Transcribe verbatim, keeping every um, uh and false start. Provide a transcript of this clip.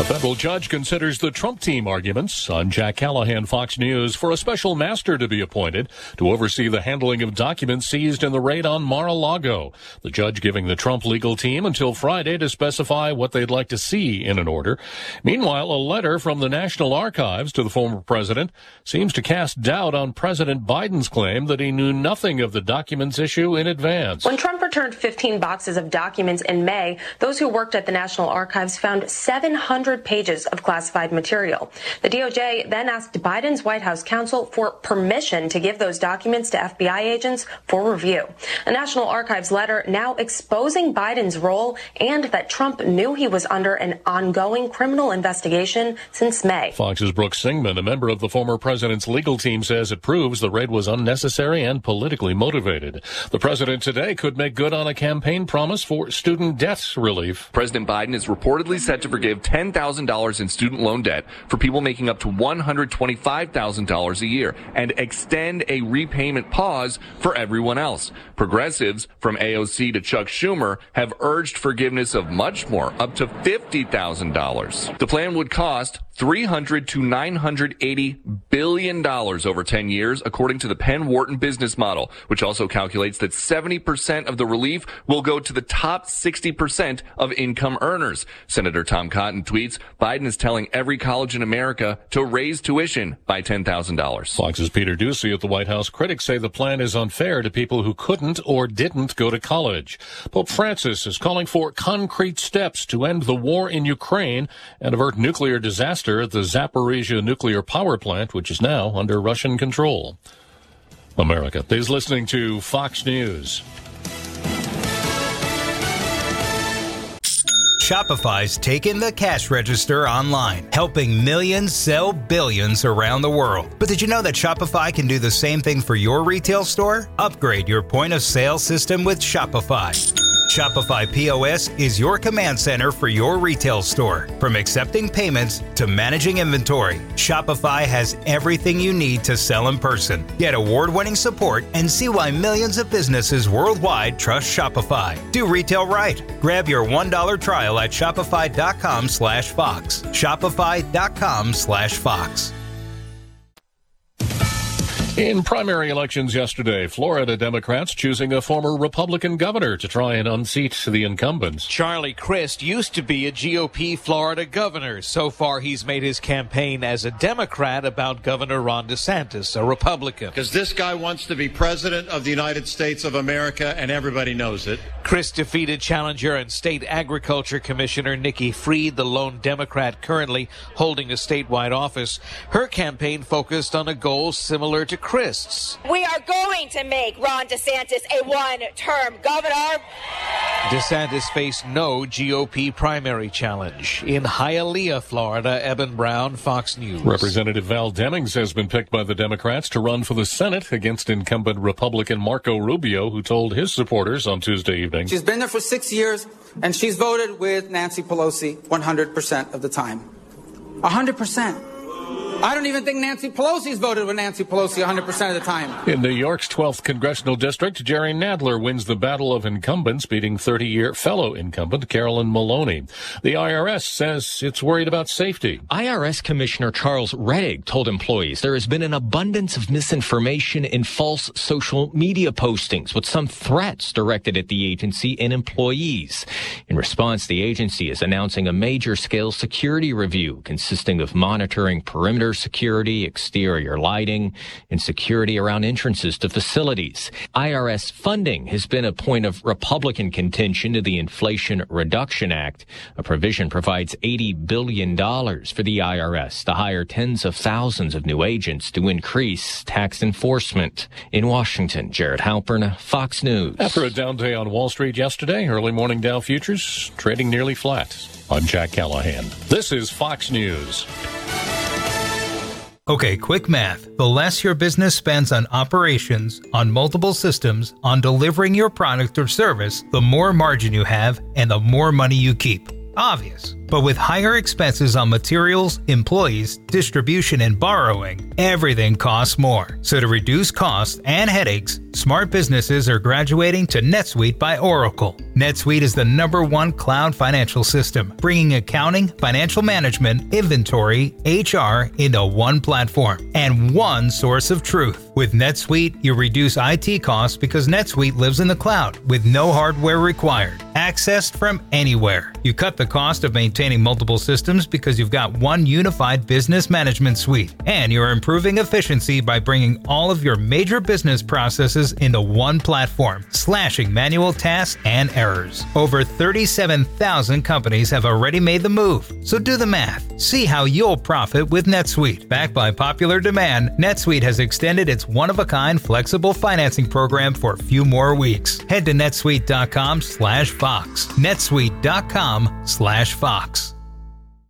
federal judge considers the Trump team arguments on Jack Callahan, Fox News, for a special master to be appointed to oversee the handling of documents seized in the raid on Mar-a-Lago. The judge giving the Trump legal team until Friday to specify what they'd like to see in an order. Meanwhile, a letter from the National Archives to the former president seems to cast doubt on President Biden's claim that he knew nothing of the documents issue in advance. When Trump returned fifteen boxes of documents in May, those who worked at the National Archives found seven hundred pages of classified material. The D O J then asked Biden's White House counsel for permission to give those documents to F B I agents for review. A National Archives letter now exposing Biden's role and that Trump knew he was under an ongoing criminal investigation since May. Fox's Brooke Singman, a member of the former president's legal team, says it proves the raid was unnecessary and politically motivated. The president today could make good on a campaign promise for student debt relief. President Biden is reportedly set to forgive ten thousand dollars in student loan debt for people making up to one hundred twenty-five thousand dollars a year and extend a repayment pause for everyone else. Progressives, from A O C to Chuck Schumer, have urged forgiveness of much more, up to fifty thousand dollars. The plan would cost three hundred to nine hundred eighty billion dollars over ten years, according to the Penn Wharton business model, which also calculates that seventy percent of the relief will go to the top sixty percent of income earners. Senator Tom Cotton tweets, Biden is telling every college in America to raise tuition by ten thousand dollars. Fox's Peter Doocy at the White House. Critics say the plan is unfair to people who couldn't or didn't go to college. Pope Francis is calling for concrete steps to end the war in Ukraine and avert nuclear disaster at the Zaporizhia nuclear power plant, which is now under Russian control. America is listening to Fox News. Shopify's taken the cash register online, helping millions sell billions around the world. But did you know that Shopify can do the same thing for your retail store? Upgrade your point of sale system with Shopify. Shopify P O S is your command center for your retail store. From accepting payments to managing inventory, Shopify has everything you need to sell in person. Get award-winning support and see why millions of businesses worldwide trust Shopify. Do retail right. Grab your one dollar trial at shopify.com slash Fox. Shopify.com slash Fox. In primary elections yesterday, Florida Democrats choosing a former Republican governor to try and unseat the incumbents. Charlie Crist used to be a G O P Florida governor. So far, he's made his campaign as a Democrat about Governor Ron DeSantis, a Republican. Because this guy wants to be president of the United States of America, and everybody knows it. Crist defeated challenger and state agriculture commissioner Nikki Fried, the lone Democrat currently holding a statewide office. Her campaign focused on a goal similar to Crist's. We are going to make Ron DeSantis a one-term governor. DeSantis faced no G O P primary challenge. In Hialeah, Florida, Eben Brown, Fox News. Representative Val Demings has been picked by the Democrats to run for the Senate against incumbent Republican Marco Rubio, who told his supporters on Tuesday evening. She's been there for six years, and she's voted with Nancy Pelosi one hundred percent of the time. one hundred percent. I don't even think Nancy Pelosi's voted with Nancy Pelosi one hundred percent of the time. In New York's twelfth congressional district, Jerry Nadler wins the battle of incumbents, beating thirty-year fellow incumbent Carolyn Maloney. The I R S says it's worried about safety. I R S Commissioner Charles Rettig told employees there has been an abundance of misinformation and false social media postings with some threats directed at the agency and employees. In response, the agency is announcing a major-scale security review consisting of monitoring perimeter security, exterior lighting, and security around entrances to facilities. I R S funding has been a point of Republican contention to the Inflation Reduction Act. A provision provides eighty billion dollars for the I R S to hire tens of thousands of new agents to increase tax enforcement. In Washington, Jared Halpern, Fox News. After a down day on Wall Street yesterday, early morning Dow futures trading nearly flat. I'm Jack Callahan. This is Fox News. Okay, quick math. The less your business spends on operations, on multiple systems, on delivering your product or service, the more margin you have and the more money you keep. Obvious. But with higher expenses on materials, employees, distribution, and borrowing, everything costs more. So to reduce costs and headaches, smart businesses are graduating to NetSuite by Oracle. NetSuite is the number one cloud financial system, bringing accounting, financial management, inventory, H R into one platform and one source of truth. With NetSuite, you reduce I T costs because NetSuite lives in the cloud with no hardware required, accessed from anywhere. You cut the cost of maintaining multiple systems because you've got one unified business management suite, and you're improving efficiency by bringing all of your major business processes into one platform, slashing manual tasks and errors. Over thirty-seven thousand companies have already made the move, so do the math. See how you'll profit with NetSuite. Backed by popular demand, NetSuite has extended its one-of-a-kind flexible financing program for a few more weeks. Head to netsuite dot com slash Fox. netsuite dot com slash Fox.